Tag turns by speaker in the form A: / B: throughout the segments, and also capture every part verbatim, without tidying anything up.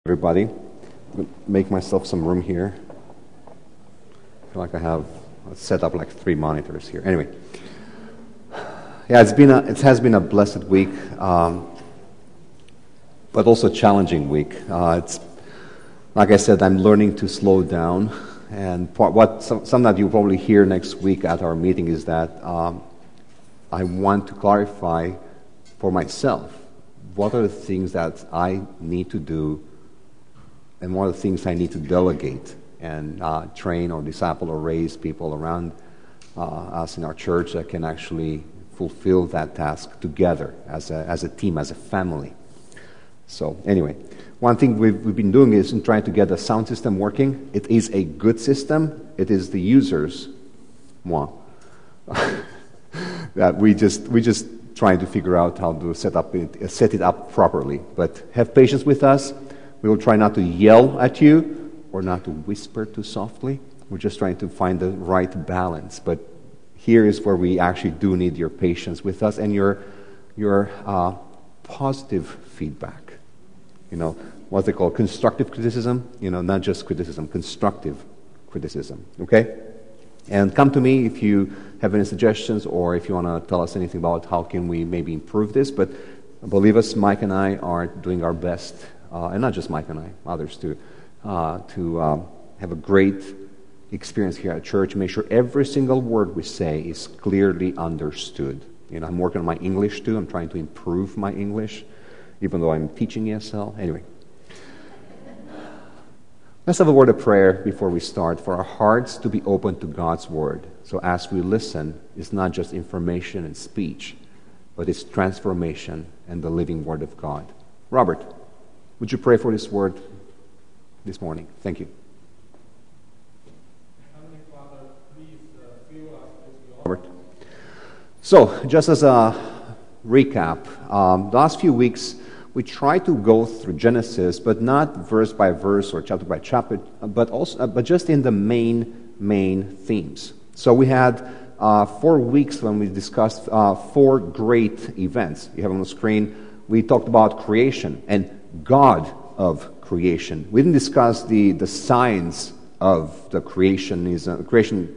A: Everybody, make myself some room here. I feel like I have set up like three monitors here. Anyway, yeah, it's been a, it has been a blessed week, um, but also a challenging week. Uh, it's like I said, I'm learning to slow down, and part, what some, some that you'll probably hear next week at our meeting is that um, I want to clarify for myself what are the things that I need to do. And one of the things I need to delegate and uh, train or disciple or raise people around uh, us in our church that can actually fulfill that task together as a, as a team, as a family. So anyway, one thing we've, we've been doing is in trying to get the sound system working. It is a good system. It is the users, moi, that we just we just trying to figure out how to set up it, set it up properly. But have patience with us. We will try not to yell at you or not to whisper too softly. We're just trying to find the right balance. But here is where we actually do need your patience with us and your your uh, positive feedback. You know, what they call constructive criticism. You know, not just criticism, constructive criticism. Okay? And come to me if you have any suggestions or if you want to tell us anything about how can we maybe improve this. But believe us, Mike and I are doing our best. Uh, and not just Mike and I, others too, uh, to um, have a great experience here at church. Make sure every single word we say is clearly understood. You know, I'm working on my English too. I'm trying to improve my English, even though I'm teaching E S L. Anyway, let's have a word of prayer before we start, for our hearts to be open to God's word. So as we listen, it's not just information and speech, but it's transformation and the living word of God. Robert, would you pray for this word this morning? Thank you.
B: Heavenly Father, please uh, fill us with your
A: Robert. So, just as a recap, um, the last few weeks we tried to go through Genesis, but not verse by verse or chapter by chapter, but also, uh, but just in the main main themes. So we had uh, four weeks when we discussed uh, four great events. You have on the screen. We talked about creation and God of creation. We didn't discuss the, the science of the creationism, creation,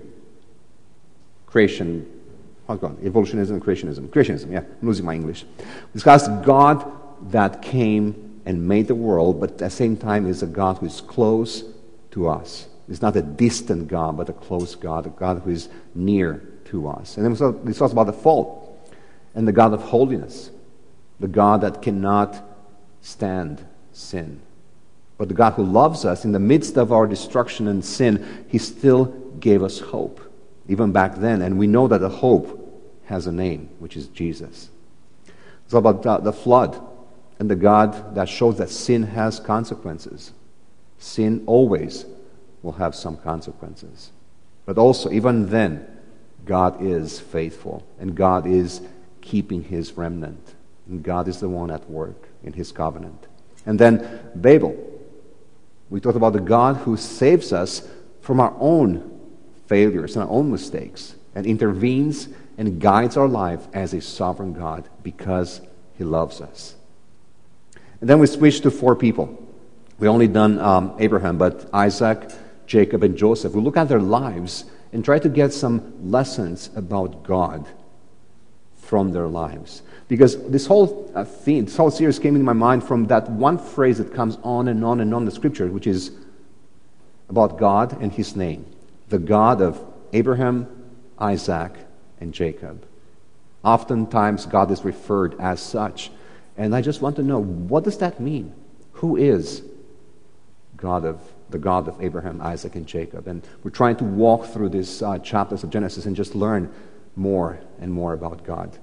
A: creation, how's it called? Evolutionism, creationism, creationism, yeah, I'm losing my English. We discussed God that came and made the world, but at the same time is a God who is close to us. It's not a distant God, but a close God, a God who is near to us. And then we discussed about the fall and the God of holiness, the God that cannot stand sin. But the God who loves us in the midst of our destruction and sin, He still gave us hope, even back then. And we know that the hope has a name, which is Jesus. It's all about uh, the flood and the God that shows that sin has consequences. Sin always will have some consequences. But also, even then, God is faithful, and God is keeping His remnant. And God is the one at work in His covenant. And then Babel. We talked about the God who saves us from our own failures and our own mistakes and intervenes and guides our life as a sovereign God because He loves us. And then we switched to four people. We only done um, Abraham, but Isaac, Jacob, and Joseph. We look at their lives and try to get some lessons about God from their lives. Because this whole uh, theme, this whole series came into my mind from that one phrase that comes on and on and on in the Scripture, which is about God and His name. The God of Abraham, Isaac, and Jacob. Oftentimes God is referred as such. And I just want to know, what does that mean? Who is God of the God of Abraham, Isaac, and Jacob? And we're trying to walk through these uh, chapters of Genesis and just learn more and more about God.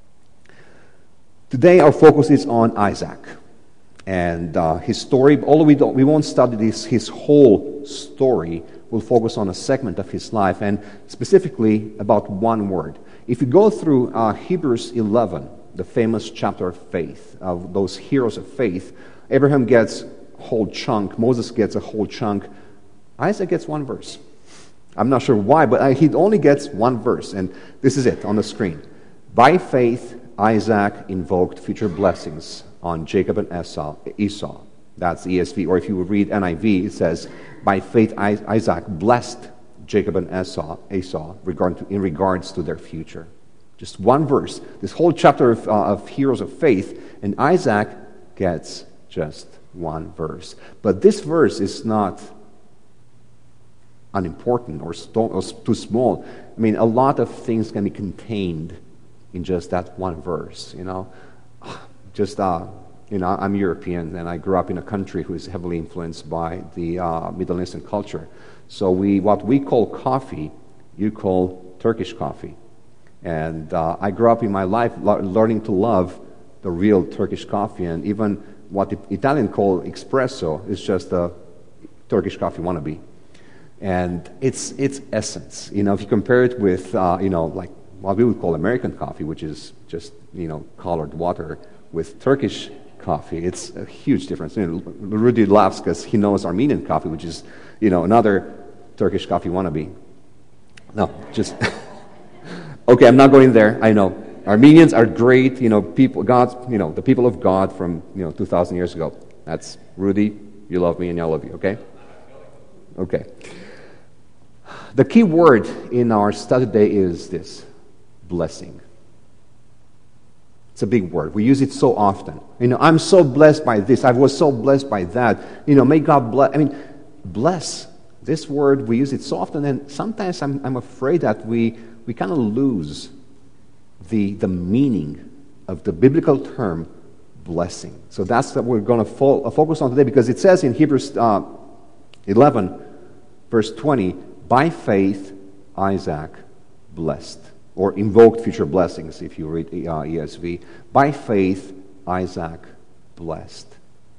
A: Today our focus is on Isaac and uh, his story. Although we, don't, we won't study this, his whole story, we'll focus on a segment of his life and specifically about one word. If you go through uh, Hebrews eleven, the famous chapter of faith, of those heroes of faith, Abraham gets a whole chunk, Moses gets a whole chunk, Isaac gets one verse. I'm not sure why, but he only gets one verse, and this is it on the screen. By faith, Isaac invoked future blessings on Jacob and Esau, Esau. That's E S V. Or if you would read N I V, it says, by faith Isaac blessed Jacob and Esau, Esau regard to, in regards to their future. Just one verse. This whole chapter of, uh, of heroes of faith, and Isaac gets just one verse. But this verse is not unimportant or, st- or too small. I mean, a lot of things can be contained in just that one verse, you know. Just, uh, you know, I'm European, and I grew up in a country who is heavily influenced by the uh, Middle Eastern culture. So we, what we call coffee, you call Turkish coffee. And uh, I grew up in my life lo- learning to love the real Turkish coffee, and even what the Italian call espresso is just a Turkish coffee wannabe. And it's its essence. You know, if you compare it with, uh, you know, like what we would call American coffee, which is just, you know, colored water, with Turkish coffee, it's a huge difference. You know, Rudy laughs because he knows Armenian coffee, which is, you know, another Turkish coffee wannabe. No, just... Okay, I'm not going there. I know Armenians are great. You know, people, God's, you know, the people of God from you know two thousand years ago. That's Rudy. You love me, and I love you. Okay. Okay. The key word in our study today is this: blessing. It's a big word. We use it so often. You know, I'm so blessed by this. I was so blessed by that. You know, may God bless. I mean, bless. This word, we use it so often, and sometimes I'm I'm afraid that we. we kind of lose the, the meaning of the biblical term blessing. So that's what we're going to fo- focus on today, because it says in Hebrews uh, eleven, verse twenty, by faith Isaac blessed, or invoked future blessings if you read uh, E S V. By faith Isaac blessed.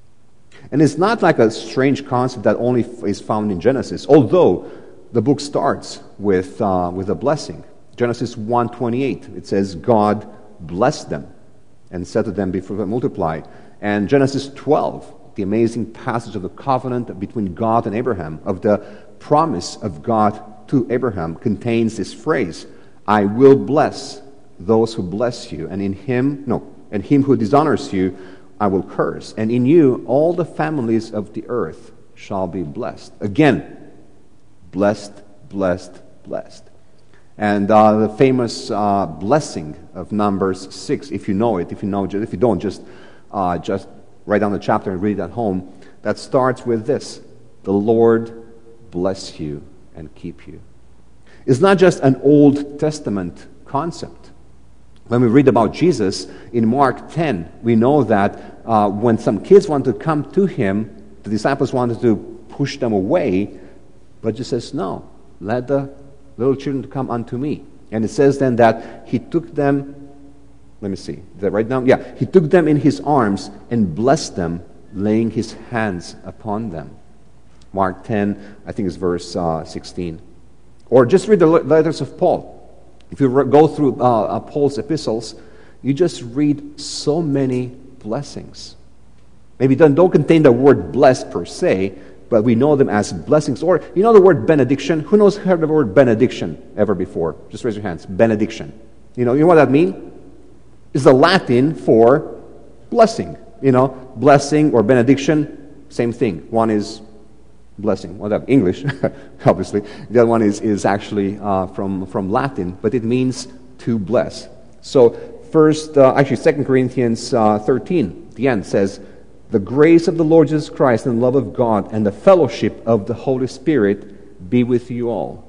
A: And it's not like a strange concept that only f- is found in Genesis, although the book starts with uh, with a blessing. Genesis one twenty-eight, it says, God blessed them and said to them, be fruitful and multiply. And Genesis twelve, the amazing passage of the covenant between God and Abraham, of the promise of God to Abraham, contains this phrase, I will bless those who bless you, and in him, no, and him who dishonors you, I will curse. And in you, all the families of the earth shall be blessed. Again, blessed, blessed, blessed. And uh, the famous uh, blessing of Numbers six, if you know it, if you know, if you don't, just uh, just write down the chapter and read it at home. That starts with this: the Lord bless you and keep you. It's not just an Old Testament concept. When we read about Jesus in Mark ten, we know that uh, when some kids wanted to come to him, the disciples wanted to push them away, but Jesus says, no, let the little children come unto me. And it says then that he took them, let me see, is that right now? Yeah, he took them in his arms and blessed them, laying his hands upon them. Mark ten, I think it's verse uh, sixteen. Or just read the letters of Paul. If you re- go through uh, uh, Paul's epistles, you just read so many blessings. Maybe don't, don't contain the word blessed per se, but we know them as blessings. Or, you know the word benediction? Who knows heard the word benediction ever before? Just raise your hands. Benediction. You know, you know what that means? It's the Latin for blessing. You know, blessing or benediction, same thing. One is blessing. Well, that English, obviously. The other one is, is actually uh, from, from Latin, but it means to bless. So, first, uh, actually, Second Corinthians uh, thirteen, the end says, the grace of the Lord Jesus Christ and the love of God and the fellowship of the Holy Spirit be with you all.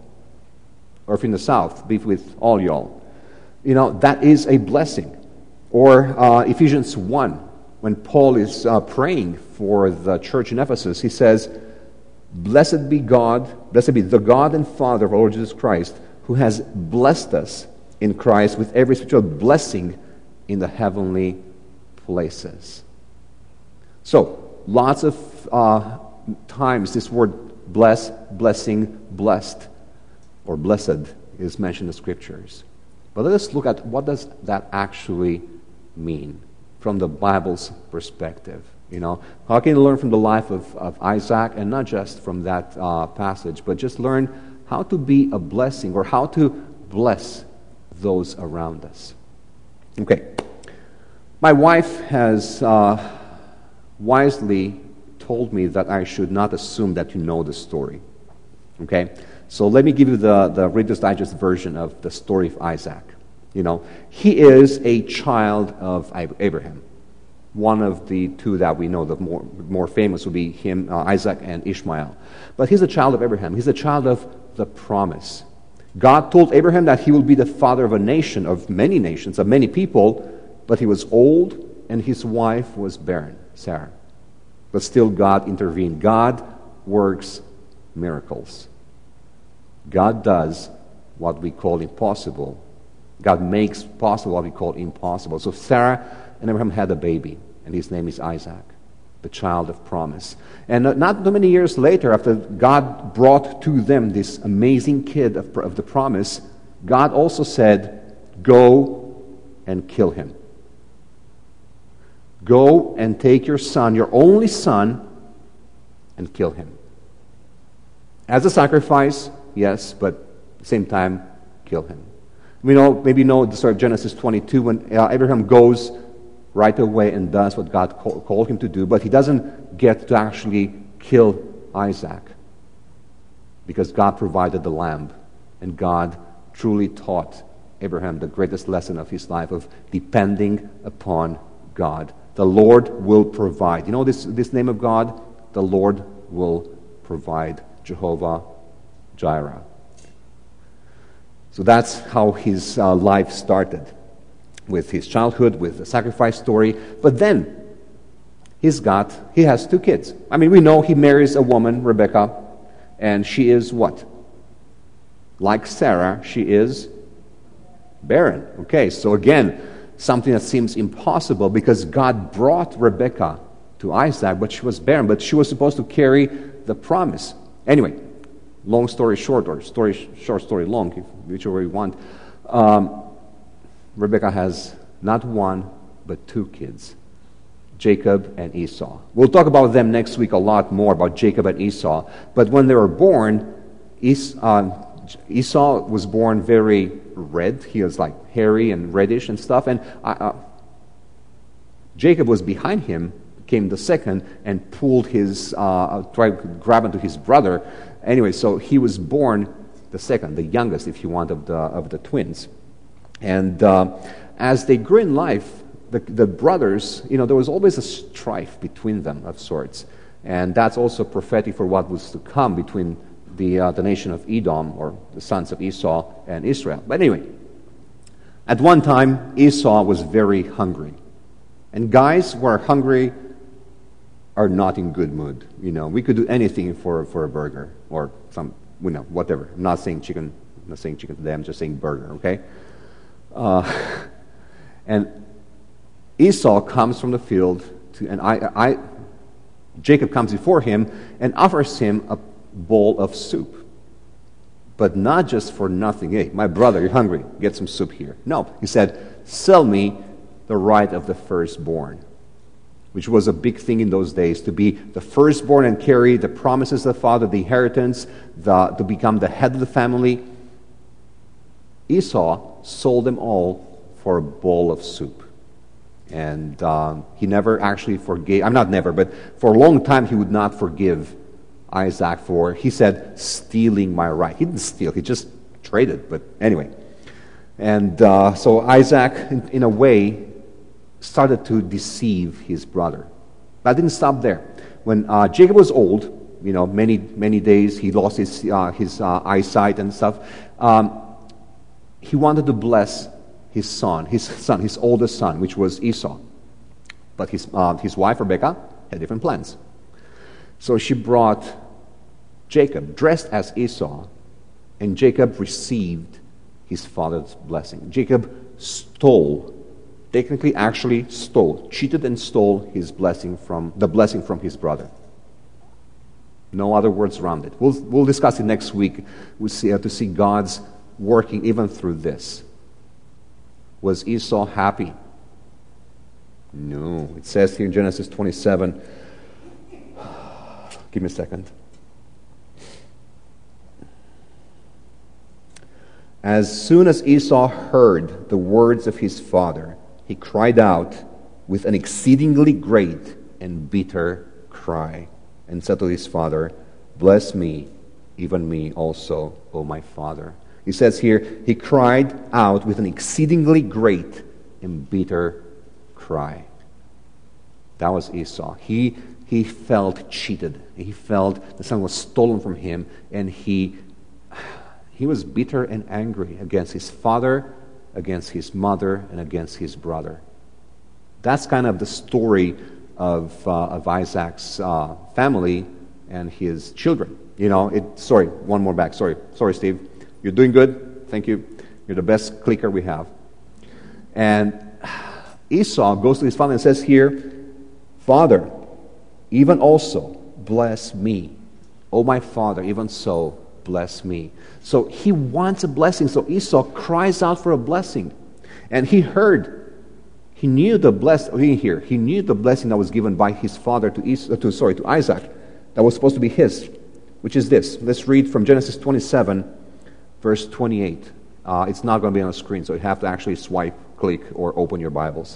A: Or if in the South, be with all y'all. You know, that is a blessing. Or uh, Ephesians one, when Paul is uh, praying for the church in Ephesus, he says, blessed be God, blessed be the God and Father of our Lord Jesus Christ, who has blessed us in Christ with every spiritual blessing in the heavenly places. So, lots of uh, times this word bless, blessing, blessed, or blessed is mentioned in the Scriptures. But let us look at what does that actually mean from the Bible's perspective. You know, how can you learn from the life of, of Isaac, and not just from that uh, passage, but just learn how to be a blessing or how to bless those around us. Okay. My wife has uh, wisely told me that I should not assume that you know the story. Okay? So let me give you the, the Reader's Digest version of the story of Isaac. You know, he is a child of Abraham. One of the two that we know, the more, more famous would be him, uh, Isaac and Ishmael. But he's a child of Abraham. He's a child of the promise. God told Abraham that he will be the father of a nation, of many nations, of many people, but he was old and his wife was barren, Sarah. But still God intervened. God works miracles. God does what we call impossible. God makes possible what we call impossible. So Sarah and Abraham had a baby, and his name is Isaac, the child of promise. And not too many years later, after God brought to them this amazing kid of, of the promise, God also said, go and kill him. Go and take your son, your only son, and kill him. As a sacrifice, yes, but at the same time, kill him. We know, maybe know the story of Genesis twenty-two, when uh, Abraham goes right away and does what God call, called him to do, but he doesn't get to actually kill Isaac because God provided the lamb, and God truly taught Abraham the greatest lesson of his life of depending upon God. The Lord will provide. You know this, this name of God? The Lord will provide. Jehovah Jireh. So that's how his uh, life started, with his childhood, with the sacrifice story. But then he's got, he has two kids. I mean, we know he marries a woman, Rebecca, and she is what? Like Sarah, she is barren. Okay, so again, something that seems impossible because God brought Rebecca to Isaac, but she was barren, but she was supposed to carry the promise. Anyway, long story short, or story short story long, whichever you want, um, Rebecca has not one, but two kids, Jacob and Esau. We'll talk about them next week a lot more, about Jacob and Esau. But when they were born, Es- uh, Esau was born very red. He was like hairy and reddish and stuff. And uh, uh, Jacob was behind him, came the second, and pulled his, uh, tried to grab onto his brother. Anyway, so he was born the second, the youngest, if you want, of the of the twins. And uh, as they grew in life, the, the brothers, you know, there was always a strife between them of sorts. And that's also prophetic for what was to come between the uh, the nation of Edom, or the sons of Esau, and Israel. But anyway, at one time, Esau was very hungry. And guys who are hungry are not in good mood. You know, we could do anything for, for a burger, or some, you know, whatever. I'm not saying chicken, I'm not saying chicken today, I'm just saying burger, okay? Uh, and Esau comes from the field, to, and I, I, Jacob comes before him and offers him a bowl of soup. But not just for nothing. Hey, my brother, you're hungry, get some soup here. No, he said, sell me the right of the firstborn, which was a big thing in those days, to be the firstborn and carry the promises of the father, the inheritance, the, to become the head of the family. Esau sold them all for a bowl of soup. And um, he never actually forgave, I'm not never, but for a long time he would not forgive Isaac for, he said, stealing my right. He didn't steal, he just traded, but anyway. And uh, so Isaac, in, in a way, started to deceive his brother. That didn't stop there. When uh, Jacob was old, you know, many, many days, he lost his, uh, his uh, eyesight and stuff, um, he wanted to bless his son, his son, his oldest son, which was Esau. But his, uh, his wife, Rebecca, had different plans. So she brought Jacob, dressed as Esau, and Jacob received his father's blessing. Jacob stole, technically actually stole, cheated and stole his blessing from, the blessing from his brother. No other words around it. We'll, we'll discuss it next week. We'll see, uh, to see God's working even through this. Was Esau happy? No. It says here in Genesis twenty-seven, give me a second. As soon as Esau heard the words of his father, he cried out with an exceedingly great and bitter cry. and said to his father, Bless me, even me also, O my father. He says here, he cried out with an exceedingly great and bitter cry. That was Esau. He, he felt cheated. He felt the son was stolen from him, and he, he was bitter and angry against his father, against his mother, and against his brother. That's kind of the story of, uh, of Isaac's uh, family and his children. You know, it. Sorry, one more back. Sorry, sorry, Steve. You're doing good. Thank you. You're the best clicker we have. And Esau goes to his father and says here, Father, even also bless me. Oh, my father, even so bless me. So he wants a blessing. So Esau cries out for a blessing. And he heard, he knew the blessing, he here, he knew the blessing that was given by his father to Esau, to sorry, to Isaac, that was supposed to be his, which is this. Let's read from Genesis twenty-seven, verse twenty-eight. Uh, it's not going to be on the screen, so you have to actually swipe, click, or open your Bibles.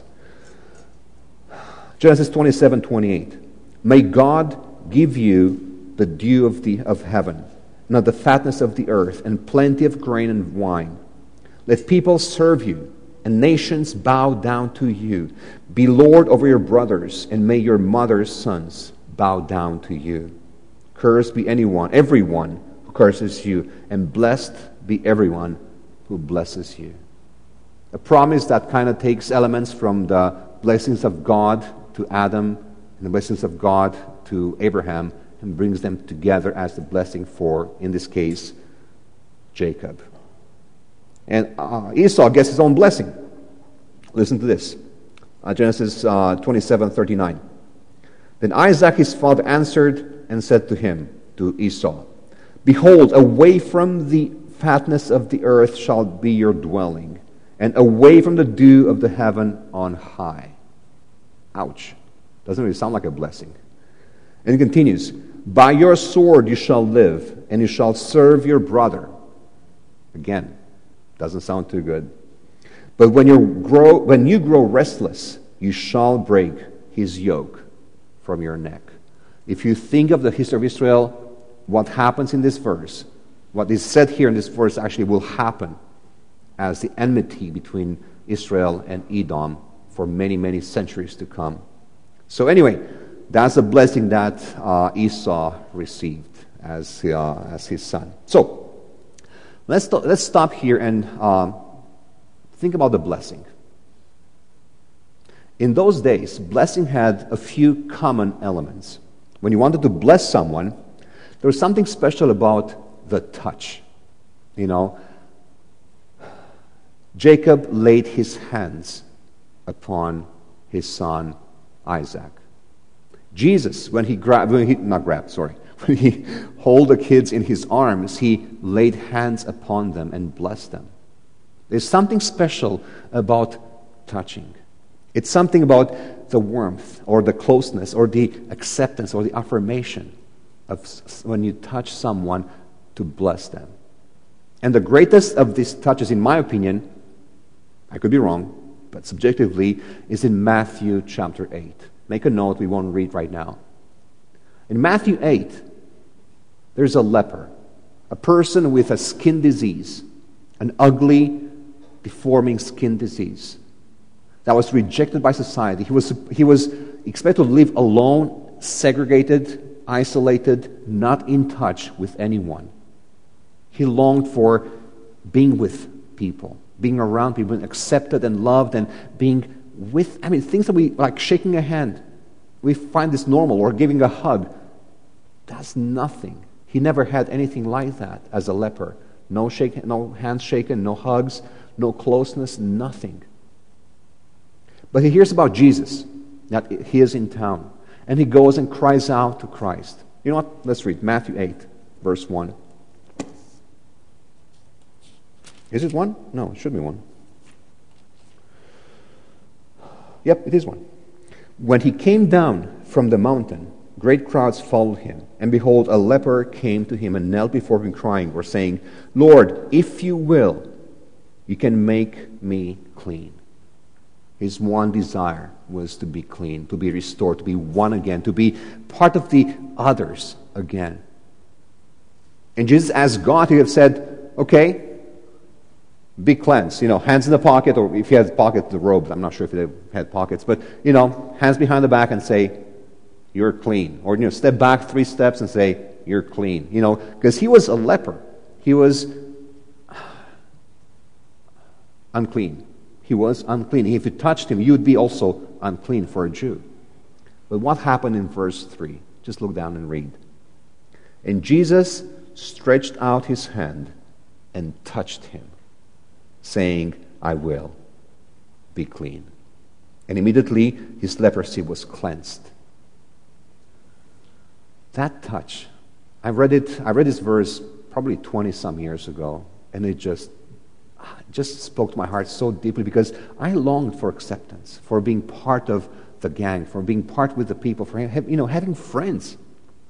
A: Genesis twenty-seven, twenty-eight. May God give you the dew of, the, of heaven, not the fatness of the earth, and plenty of grain and wine. Let people serve you, and nations bow down to you. Be Lord over your brothers, and may your mother's sons bow down to you. Cursed be anyone, everyone who curses you, and blessed be everyone who blesses you. A promise that kind of takes elements from the blessings of God to Adam and the blessings of God to Abraham and brings them together as the blessing for, in this case, Jacob. And uh, Esau gets his own blessing. Listen to this. Uh, Genesis uh, twenty-seven, thirty-nine. Then Isaac his father answered and said to him, to Esau, Behold, away from the fatness of the earth shall be your dwelling, and away from the dew of the heaven on high. Ouch. Doesn't really sound like a blessing. And it continues, By your sword you shall live, and you shall serve your brother. Again, doesn't sound too good. But when you grow, when you grow restless, you shall break his yoke from your neck. If you think of the history of Israel, what happens in this verse, what is said here in this verse actually will happen as the enmity between Israel and Edom for many, many centuries to come. So anyway, that's a blessing that uh, Esau received as, uh, as his son. So, let's, st- let's stop here and uh, think about the blessing. In those days, blessing had a few common elements. When you wanted to bless someone, there was something special about the touch. You know, Jacob laid his hands upon his son Isaac. Jesus, when he grabbed, when he, not grabbed, sorry, when he held the kids in his arms, he laid hands upon them and blessed them. There's something special about touching. It's something about the warmth or the closeness or the acceptance or the affirmation of when you touch someone to bless them. And the greatest of these touches, in my opinion, I could be wrong, but subjectively, is in Matthew chapter eight. Make a note, we won't read right now. In Matthew eight, there's a leper, a person with a skin disease, an ugly, deforming skin disease that was rejected by society. He was, he was expected to live alone, segregated, isolated, not in touch with anyone. He longed for being with people, being around people, being accepted and loved, and being with, I mean, things that we, like shaking a hand, we find this normal, or giving a hug. That's nothing. He never had anything like that as a leper. No shake, no hands shaken, no hugs, no closeness, nothing. But he hears about Jesus, that he is in town, and he goes and cries out to Christ. You know what? Let's read Matthew eight, verse one. Is it one? No, it should be one. Yep, it is one. When he came down from the mountain, great crowds followed him. And behold, a leper came to him and knelt before him crying, or saying, Lord, if you will, you can make me clean. His one desire was to be clean, to be restored, to be one again, to be part of the others again. And Jesus, as God, he have said, okay, be cleansed. You know, hands in the pocket, or if he had pocket, the robes. I'm not sure if they had pockets, but, you know, hands behind the back and say, you're clean. Or, you know, step back three steps and say, you're clean. You know, because he was a leper. He was unclean. He was unclean. If you touched him, you would be also unclean for a Jew. But what happened in verse three? Just look down and read. And Jesus stretched out his hand and touched him, saying, I will be clean. And immediately his leprosy was cleansed. That touch, I read it, I read this verse probably twenty some years ago, and it just just spoke to my heart so deeply, because I longed for acceptance, for being part of the gang, for being part with the people, for you know having friends.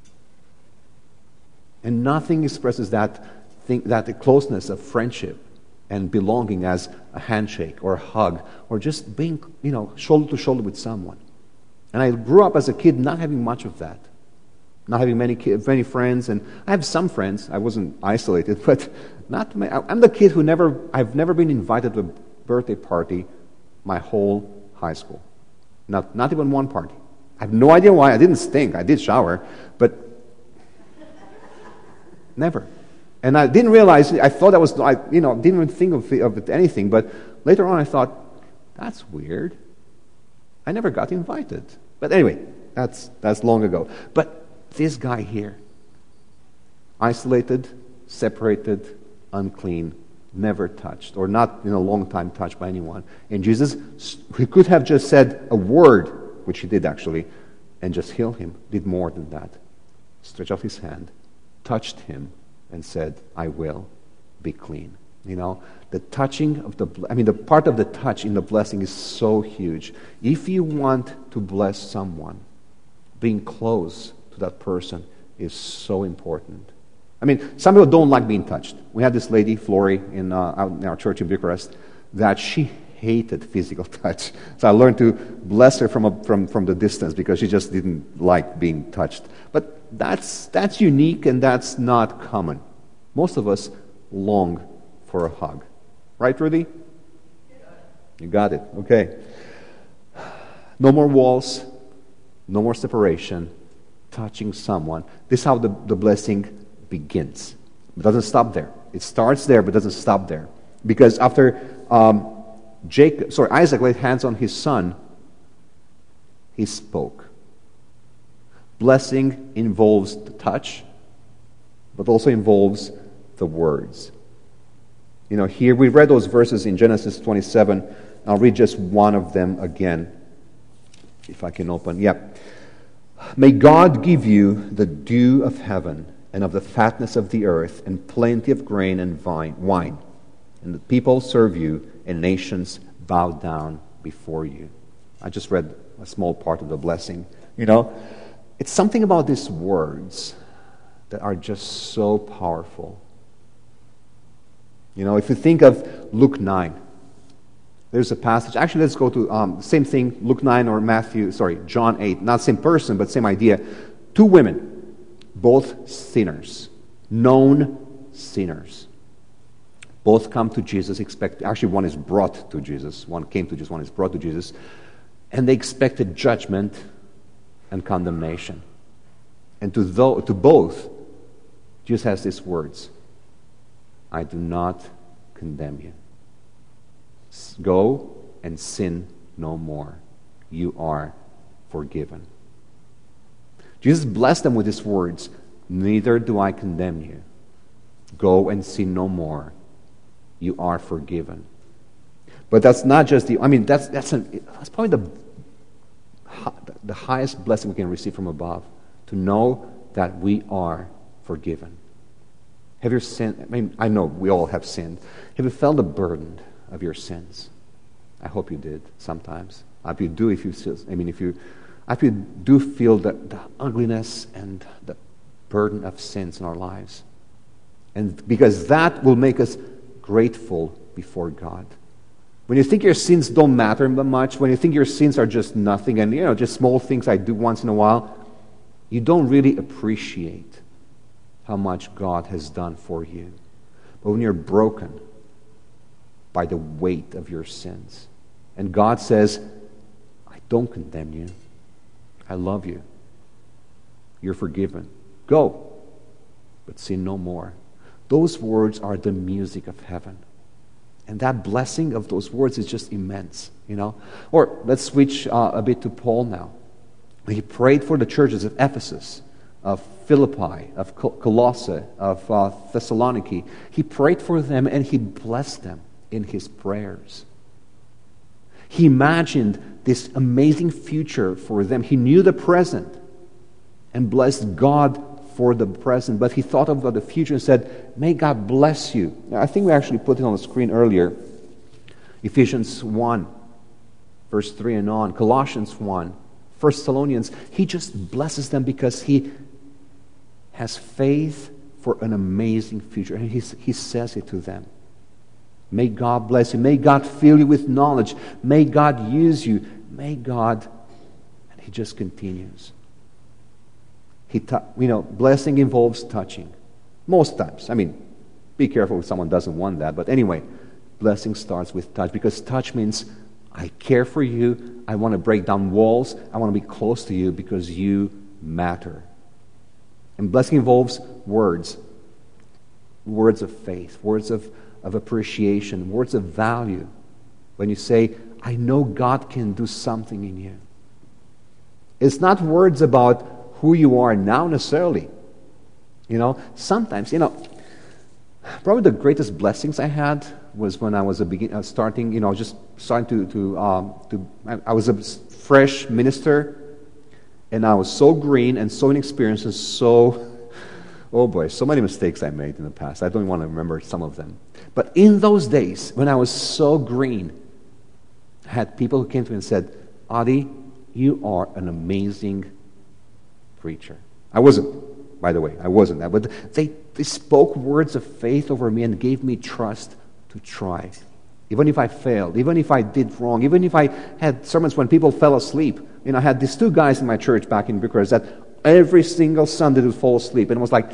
A: And nothing expresses that thing, that closeness of friendship and belonging as a handshake or a hug or just being you know shoulder to shoulder with someone. And I grew up as a kid not having much of that. Not having many kids, many friends, and I have some friends. I wasn't isolated, but not many. I'm the kid who never, I've never been invited to a birthday party my whole high school. Not, not even one party. I have no idea why. I didn't stink. I did shower, but never. And I didn't realize, I thought that was, I you know, didn't even think of, of it anything, but later on I thought, that's weird. I never got invited. But anyway, that's that's long ago. But this guy here, isolated, separated, unclean, never touched, or not in a long time touched by anyone. And Jesus, he could have just said a word, which he did actually, and just heal him, did more than that. Stretched out his hand, touched him, and said, I will be clean. You know, the touching of the, I mean, the part of the touch in the blessing is so huge. If you want to bless someone, being close to that person is so important. I mean, some people don't like being touched. We had this lady, Flory, in, uh, out in our church in Bucharest, that she hated physical touch. So I learned to bless her from a, from from the distance, because she just didn't like being touched. But that's that's unique, and that's not common. Most of us long for a hug. Right, Rudy? You got it. Okay. No more walls. No more separation. Touching someone. This is how the, the blessing begins. It doesn't stop there. It starts there, but doesn't stop there. Because after um, Jacob, sorry, Isaac laid hands on his son, he spoke. Blessing involves the touch, but also involves the words. You know, here we read those verses in Genesis twenty-seven. I'll read just one of them again, if I can open. Yeah. May God give you the dew of heaven and of the fatness of the earth and plenty of grain and vine, wine. And the people serve you and nations bow down before you. I just read a small part of the blessing. You know, it's something about these words that are just so powerful. You know, if you think of Luke nine, there's a passage. Actually, let's go to um, same thing, Luke nine or Matthew, sorry, John eight. Not same person, but same idea. Two women, both sinners, known sinners. Both come to Jesus, expect. Actually, one is brought to Jesus. One came to Jesus, one is brought to Jesus. And they expected judgment and condemnation. And to, th- to both, Jesus has these words: I do not condemn you. Go and sin no more. You are forgiven. Jesus blessed them with his words: neither do I condemn you. Go and sin no more. You are forgiven. But that's not just the, I mean, that's that's, an, that's probably the, the highest blessing we can receive from above, to know that we are forgiven. Have you sinned? I mean, I know we all have sinned. Have you felt the burden of your sins? I hope you did sometimes. I hope you do if you I mean if you I hope you do feel the, the ugliness and the burden of sins in our lives. And because that will make us grateful before God. When you think your sins don't matter much, when you think your sins are just nothing and, you know, just small things I do once in a while, you don't really appreciate how much God has done for you. But when you're broken by the weight of your sins, and God says, I don't condemn you. I love you. You're forgiven. Go, but sin no more. Those words are the music of heaven. And that blessing of those words is just immense, you know. Or let's switch uh, a bit to Paul now. He prayed for the churches of Ephesus, of Philippi, of Colossae, of uh, Thessaloniki. He prayed for them and he blessed them in his prayers. He imagined this amazing future for them. He knew the present and blessed God for the present. But he thought about the future and said, may God bless you. Now, I think we actually put it on the screen earlier. Ephesians one, verse three and on. Colossians one. First Thessalonians. He just blesses them because he has faith for an amazing future. And he, he says it to them. May God bless you. May God fill you with knowledge. May God use you. May God... And he just continues. He, t- you know, blessing involves touching. Most times. I mean, be careful if someone doesn't want that. But anyway, blessing starts with touch. Because touch means, I care for you. I want to break down walls. I want to be close to you because you matter. And blessing involves words. Words of faith. Words of, of appreciation. Words of value. When you say, I know God can do something in you. It's not words about who you are now necessarily. You know, sometimes, you know, probably the greatest blessings I had was when I was a begin, uh, starting, you know, just starting to, to, um, to I, I was a fresh minister, and I was so green and so inexperienced and so, oh boy, so many mistakes I made in the past. I don't even want to remember some of them. But in those days, when I was so green, I had people who came to me and said, Adi, you are an amazing preacher. I wasn't, by the way, I wasn't that, but they, they spoke words of faith over me and gave me trust to try. Even if I failed, even if I did wrong, even if I had sermons when people fell asleep. You know, I had these two guys in my church back in Bucharest that every single Sunday would fall asleep, and it was like,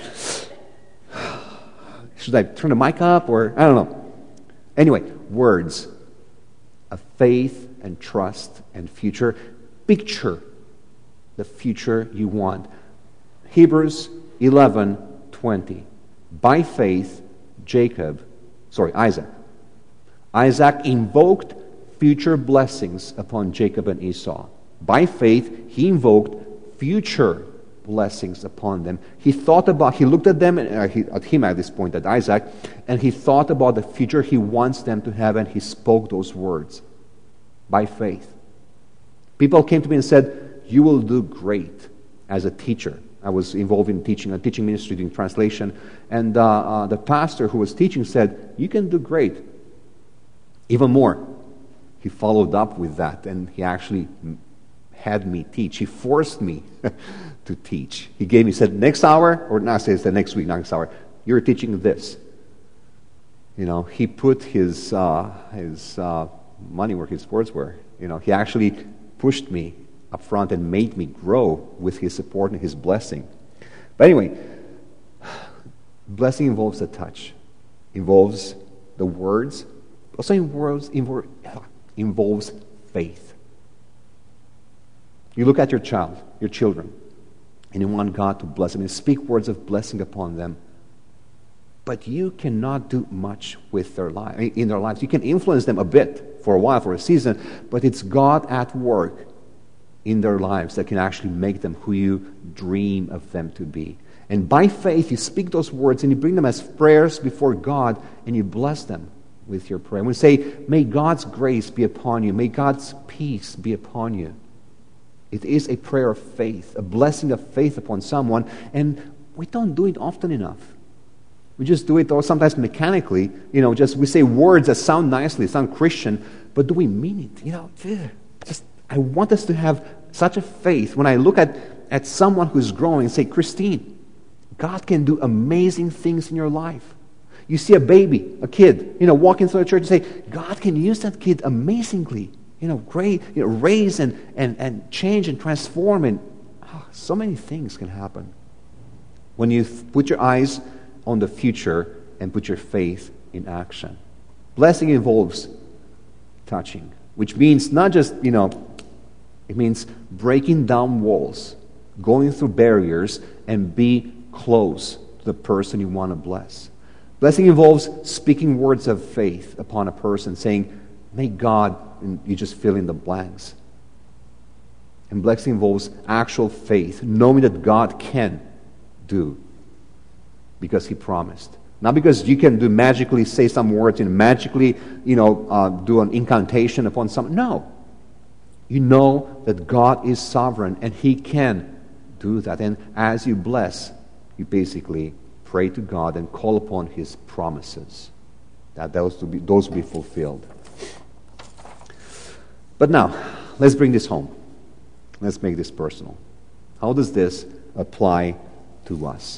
A: should I turn the mic up or, I don't know. Anyway, words of faith and trust and future. Picture the future you want. Hebrews eleven twenty. By faith, Jacob, sorry, Isaac. Isaac invoked future blessings upon Jacob and Esau. By faith, he invoked future blessings upon them. He thought about, he looked at them, and uh, he, at him at this point, at Isaac, and he thought about the future he wants them to have, and he spoke those words. By faith. People came to me and said, you will do great as a teacher. I was involved in teaching, a teaching ministry, doing translation. And uh, uh, the pastor who was teaching said, you can do great. Even more, he followed up with that, and he actually had me teach. He forced me to teach. He gave me, said, next hour, or not, say it's the next week, next hour, you're teaching this. You know, he put his, uh, his uh, money where his words were. You know, he actually pushed me up front and made me grow with his support and his blessing. But anyway, blessing involves a touch, involves the words, also involves, involves faith. You look at your child, your children, and you want God to bless them and speak words of blessing upon them. But you cannot do much with their life, in their lives. You can influence them a bit for a while, for a season, but it's God at work in their lives that can actually make them who you dream of them to be. And by faith, you speak those words and you bring them as prayers before God and you bless them with your prayer. When you say, may God's grace be upon you, may God's peace be upon you. It is a prayer of faith, a blessing of faith upon someone, and we don't do it often enough. We just do it, or sometimes mechanically, you know, just we say words that sound nicely, sound Christian, but do we mean it? You know, just I want us to have such a faith when I look at, at someone who's growing and say, Christine, God can do amazing things in your life. You see a baby, a kid, you know, walk into the church and say, God can use that kid amazingly, you know, great, you know, raise and, and, and change and transform, and oh, so many things can happen when you put your eyes on the future and put your faith in action. Blessing involves touching, which means not just, you know, it means breaking down walls, going through barriers, and be close to the person you want to bless. Blessing involves speaking words of faith upon a person, saying, may God, and you just fill in the blanks. And blessing involves actual faith, knowing that God can do because He promised. Not because you can do magically say some words and magically, you know, uh, do an incantation upon some. No. You know that God is sovereign and He can do that. And as you bless, you basically pray to God and call upon His promises, that those will be, those will be fulfilled. But now, let's bring this home. Let's make this personal. How does this apply to us?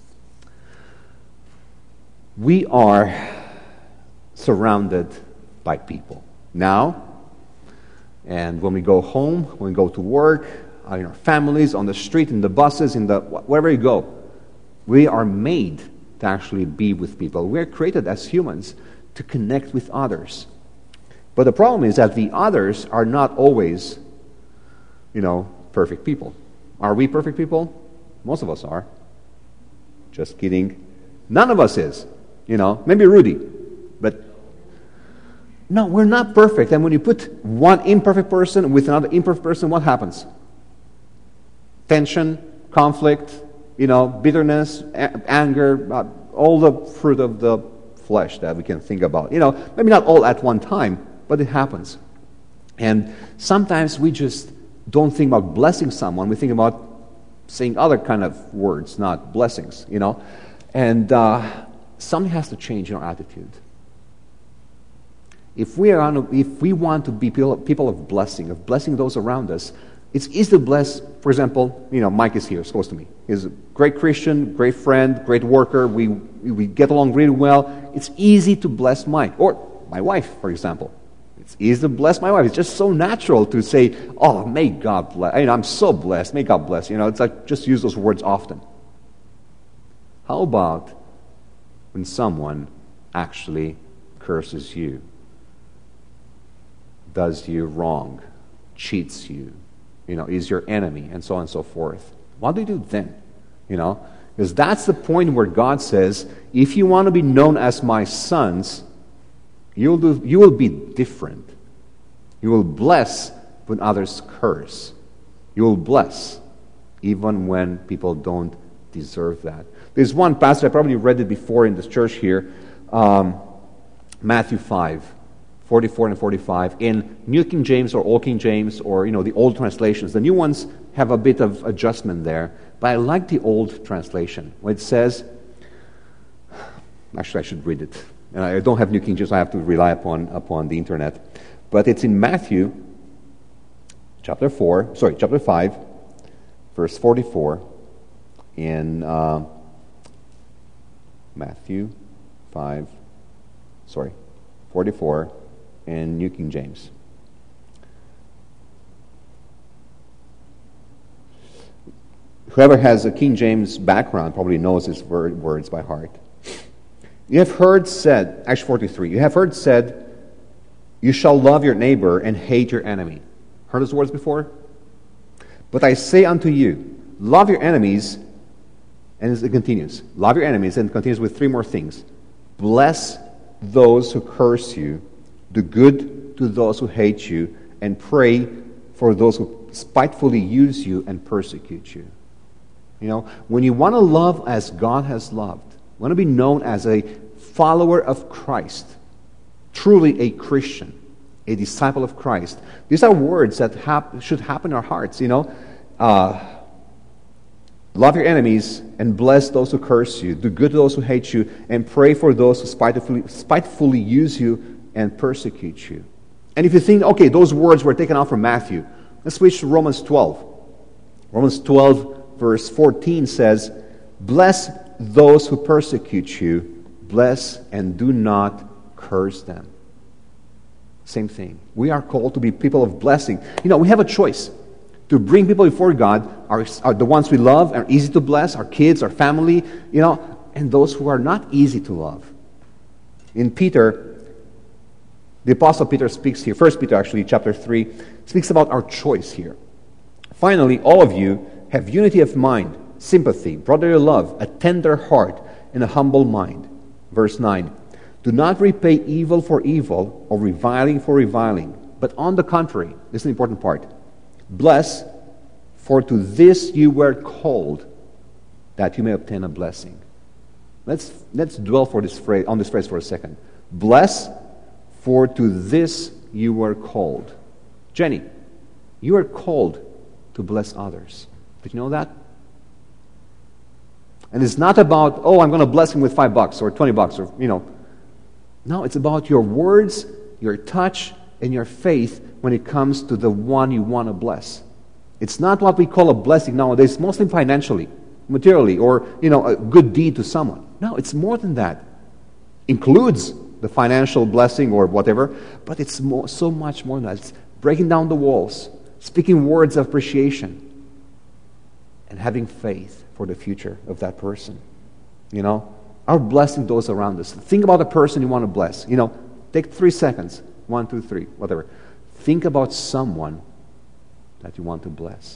A: We are surrounded by people now, and when we go home, when we go to work, in our families, on the street, in the buses, in the wherever you go, we are made to actually be with people. We are created as humans to connect with others. But the problem is that the others are not always, you know, perfect people. Are we perfect people? Most of us are. Just kidding. None of us is. You know, maybe Rudy. But no, we're not perfect. And when you put one imperfect person with another imperfect person, what happens? Tension, conflict, you know, bitterness, a- anger, uh, all the fruit of the flesh that we can think about. You know, maybe not all at one time, but it happens. And sometimes we just don't think about blessing someone. We think about saying other kind of words, not blessings, you know. And uh, something has to change in our attitude. If we are on, if we want to be people, people of blessing, of blessing those around us, it's easy to bless. For example, you know, Mike is here, close to me. He's a great Christian, great friend, great worker. We we get along really well. It's easy to bless Mike, or my wife, for example. It's easy to bless my wife. It's just so natural to say, "Oh, may God bless." I mean, I'm so blessed. May God bless. You know, it's like just use those words often. How about when someone actually curses you, does you wrong, cheats you, you know, is your enemy, and so on and so forth? What do you do then? You know, because that's the point where God says, if you want to be known as my sons, you'll do, you will be different. You will bless when others curse. You will bless even when people don't deserve that. There's one passage, I probably read it before in this church here, um, Matthew five, forty-four and forty-five. In New King James or Old King James, or, you know, the old translations. The new ones have a bit of adjustment there, but I like the old translation, where it says, actually I should read it. And I don't have New King James, so I have to rely upon, upon the internet. But it's in Matthew chapter four, sorry, chapter five, verse forty-four, in uh, Matthew five, sorry, forty-four, in New King James. Whoever has a King James background probably knows his word, words by heart. You have heard said, actually forty-three, you have heard said, you shall love your neighbor and hate your enemy. Heard those words before? But I say unto you, love your enemies, and it continues. Love your enemies, and it continues with three more things. Bless those who curse you, do good to those who hate you, and pray for those who spitefully use you and persecute you. You know, when you want to love as God has loved, want to be known as a follower of Christ, truly a Christian, a disciple of Christ, these are words that hap- should happen in our hearts, you know. Uh, love your enemies and bless those who curse you. Do good to those who hate you, and pray for those who spitefully, spitefully use you and persecute you. And if you think, okay, those words were taken out from Matthew, let's switch to Romans twelve. Romans twelve, verse fourteen says, bless those who persecute you, bless and do not curse them. Same thing. We are called to be people of blessing. You know, we have a choice to bring people before God, our, our, the ones we love are easy to bless, our kids, our family, you know, and those who are not easy to love. In Peter, the Apostle Peter speaks here, First Peter actually, chapter three, speaks about our choice here. Finally, all of you have unity of mind, sympathy, brotherly love, a tender heart, and a humble mind. Verse nine, do not repay evil for evil or reviling for reviling, but on the contrary, this is the important part, bless, for to this you were called, that you may obtain a blessing. Let's let's dwell for this phrase, on this phrase for a second. Bless, for to this you were called. Jenny, you are called to bless others. Did you know that? And it's not about, oh, I'm going to bless him with five bucks or twenty bucks or, you know. No, it's about your words, your touch, and your faith when it comes to the one you want to bless. It's not what we call a blessing nowadays, mostly financially, materially, or, you know, a good deed to someone. No, it's more than that. Includes the financial blessing or whatever, but it's more, so much more than that. It's breaking down the walls, speaking words of appreciation, and having faith for the future of that person. You know, our blessing those around us. Think about the person you want to bless. You know, take three seconds. One, two, three, whatever. Think about someone that you want to bless.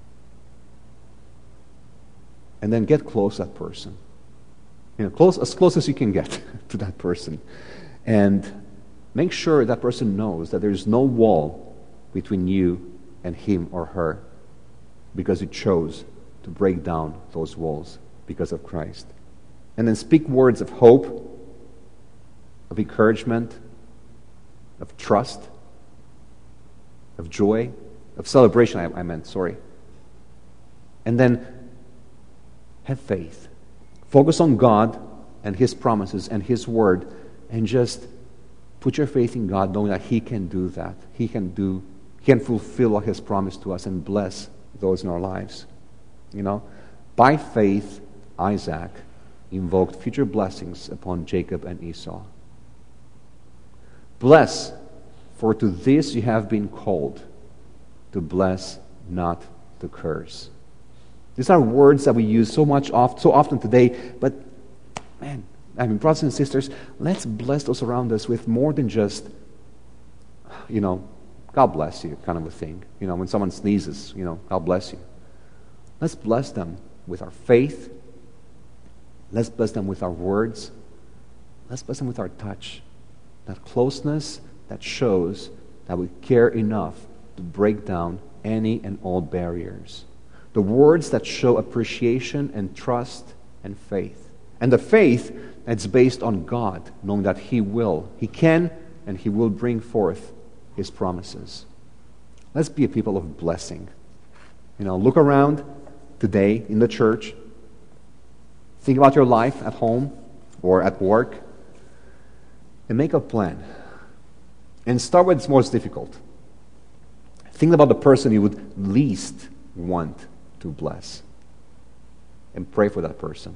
A: And then get close to that person. You know, close as close as you can get to that person. And make sure that person knows that there's no wall between you and him or her, because you chose to break down those walls because of Christ. And then speak words of hope, of encouragement, of trust, of joy, of celebration, I, I meant, sorry. And then have faith. Focus on God and His promises and His Word, and just put your faith in God, knowing that He can do that. He can do, He can fulfill what He has promised to us and bless those in our lives. You know, by faith, Isaac invoked future blessings upon Jacob and Esau. Bless, for to this you have been called, to bless, not to curse. These are words that we use so much, oft, so often today, but man, I mean, brothers and sisters, let's bless those around us with more than just, you know, God bless you kind of a thing. You know, when someone sneezes, you know, God bless you. Let's bless them with our faith. Let's bless them with our words. Let's bless them with our touch. That closeness that shows that we care enough to break down any and all barriers. The words that show appreciation and trust and faith. And the faith that's based on God, knowing that He will, He can, and He will bring forth His promises. Let's be a people of blessing. You know, look around today in the church. Think about your life at home or at work. And make a plan. And start with what's most difficult. Think about the person you would least want to bless. And pray for that person.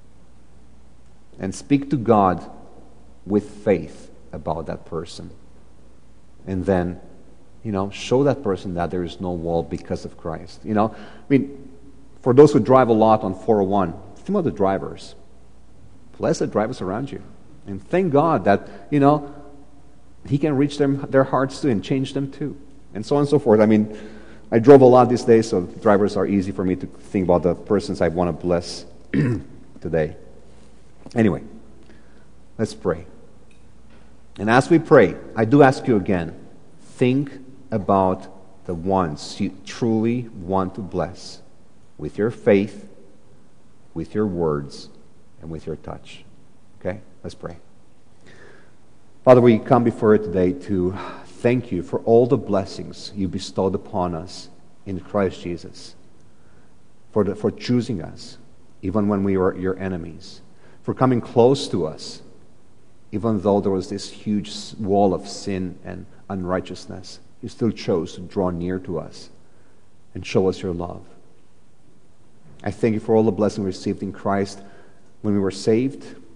A: And speak to God with faith about that person. And then, you know, show that person that there is no wall because of Christ. You know, I mean, for those who drive a lot on four oh one, think about the drivers. Bless the drivers around you. And thank God that, you know, He can reach them, their hearts too and change them too. And so on and so forth. I mean, I drove a lot these days, so drivers are easy for me to think about the persons I want to bless today. Anyway, let's pray. And as we pray, I do ask you again, think about the ones you truly want to bless with your faith, with your words, and with your touch. Okay? Let's pray. Father, we come before you today to thank you for all the blessings you bestowed upon us in Christ Jesus, for, the, for choosing us, even when we were your enemies, for coming close to us, even though there was this huge wall of sin and unrighteousness. You still chose to draw near to us and show us your love. I thank you for all the blessings we received in Christ when we were saved,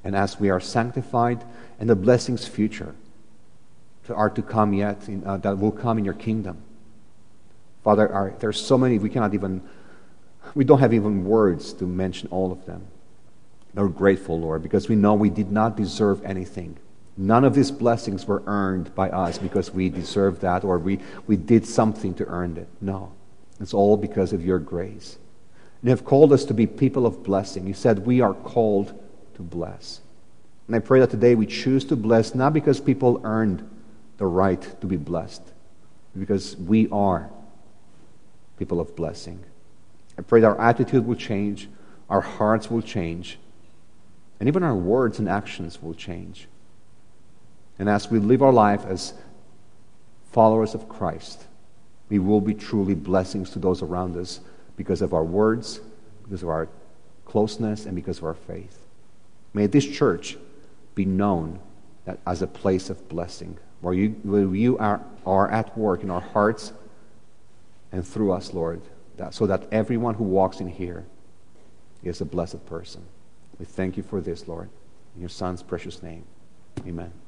A: And as we are sanctified, and the blessings future to, are to come yet, in, uh, that will come in your kingdom. Father, our, there's so many, we cannot even, we don't have even words to mention all of them. We're grateful, Lord, because we know we did not deserve anything. None of these blessings were earned by us because we deserved that or we, we did something to earn it. No. It's all because of your grace. You have called us to be people of blessing. You said we are called to bless. And I pray that today we choose to bless not because people earned the right to be blessed, but because we are people of blessing. I pray that our attitude will change, our hearts will change, and even our words and actions will change. And as we live our life as followers of Christ, we will be truly blessings to those around us because of our words, because of our closeness, and because of our faith. May this church be known that as a place of blessing, where you, where you are, are at work in our hearts and through us, Lord, that, so that everyone who walks in here is a blessed person. We thank you for this, Lord. In your Son's precious name, amen.